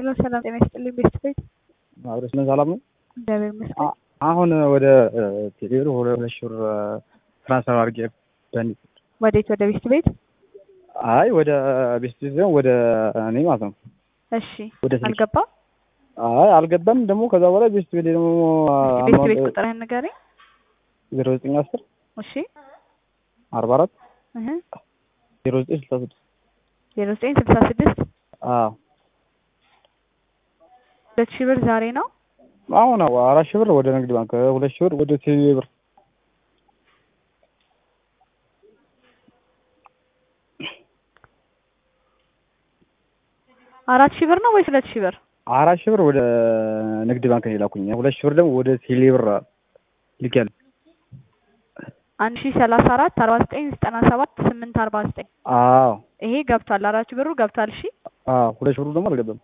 ሄሎ ሰላም ጤና ይስጥልኝ ቤተሰብ አብረሽ ነው ሰላም ነው እንደምን ይመስገን አሁን ወደ ቴሌብር ወደ ሹር ትራንስፈር አድርጌ በእንዴት ወዴት ወደ ቤት አይ ወደ ቤት ነው ወደ እኔ ማለት ነው እሺ አልገባም አይ አልገባም ደግሞ ከዛ በኋላ ቤት ደግሞ ቤት ቁጥርህን ንገረኝ 0910 እሺ 44 0966 0966 አዎ 2000 ብር ዛሬ ነው አሁን 4000 ብር ወደ ንግድ ባንክ 2000 ብር ወደ ቴሌብር አራት ሺህ ብር ነው ወይስ 2000 ብር 4000 ብር ወደ ንግድ ባንክ ይላኩኝ 2000 ብር ደግሞ ወደ ቴሌብር ልኬያለሁ 1034 4997 849 አዎ ይሄ ገብቷል 4000 ብሩ ገብቷል እሺ አዎ 2000 ብሩ ደግሞ አልገባም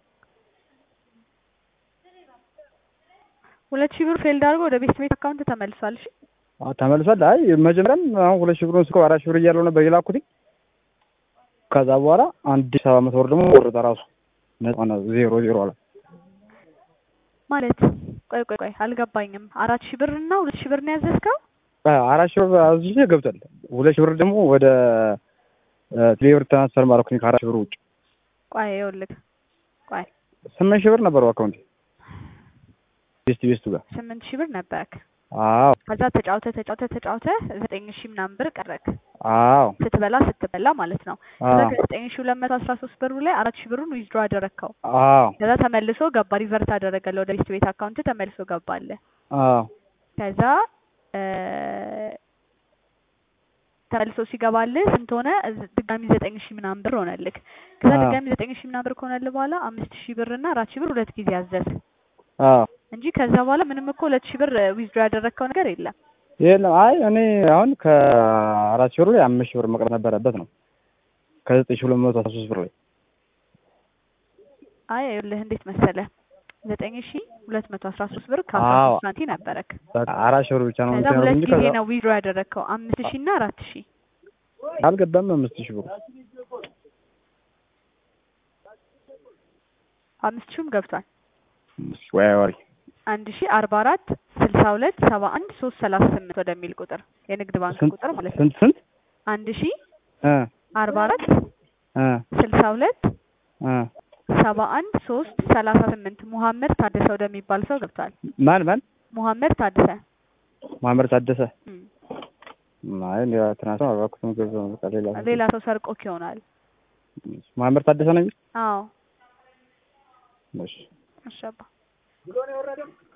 2000 ብር ፌልድ አድርጎ ወደ ቤት አካውንት ተመልሷል እሺ አዎ ተመልሷል አይ መጀመሪያም አሁን 2000 ብሩን ስኮ 4000 ብር እያለው ነበር የላኩት ከዛ በኋላ 1700 ብር ደግሞ ወረደ ራሱ ነፃ ነው 00 አለ ማለት ቆይ አልገባኝም 4000 ብር እና 2000 ብር ነው ያዘዝከው 4000 ብር አዝዤ ገብቷል 2000 ብር ደግሞ ወደ ቴሌብር ትራንስፈር ማድረግ ከ4000 ብር ውጭ ቆይ ይኸውልህ 8000 ብር ነበር አካውንት ቤስቱ ጋር 8000 ብር ነበርክ አዎ ከዛ ተጫውተ 9000 ምናምን ብር ቀረክ አዎ ስትበላ ማለት ነው ከዛ 9213 ብሩ ላይ 4000 ብሩን ዊዝድሮ አደረከው አዎ ከዛ ተመልሶ ገባ ሪቨርት አደረገለ ወደ ቤት አካውንት ተመልሶ ገባለ አዎ ከዛ ተመልሶ ሲገባልህ ስንት ሆነ ድጋሚ 9000 ምናምን ብር ሆነልክ ከዛ ድጋሚ 9000 ምናምን ብር ከሆነልህ በኋላ 5000 ብር እና 4000 ብር ሁለት ጊዜ አዘዝ አዎ እንጂ ከዛ በኋላ ምንም እኮ 2000 ብር ዊዝድሮ ያደረከው ነገር የለም አይ እኔ አሁን ከ4000 ብር ላይ 5000 ብር መቅረት ነበረበት ነው ከ9213 ብር ላይ አይ ይኸውልህ እንዴት መሰለህ 9213 ብር ከ13 ሳንቲም ነበረክ 4000 ብር ብቻ ነው እንጂ ሁለት ጊዜ ነው ዊዝድሮ ያደረከው 5000 እና 4000 አልገባም 5000 ብር 5000ም ገብቷል ወሪ 1044 62 71 338 ወደሚል ቁጥር የንግድ ባንክ ቁጥር ማለት ነው ስንት 1044 62 71 338 መሐመድ ታደሰ ወደሚባል ሰው ገብቷል ማን መሐመድ ታደሰ ማይ ነው ትራንስፈር አባኩትም ገዘው ሌላ ሰው ሰርቆክ ይሆናል መሐመድ ታደሰ ነው አዎ እሺ አሻባ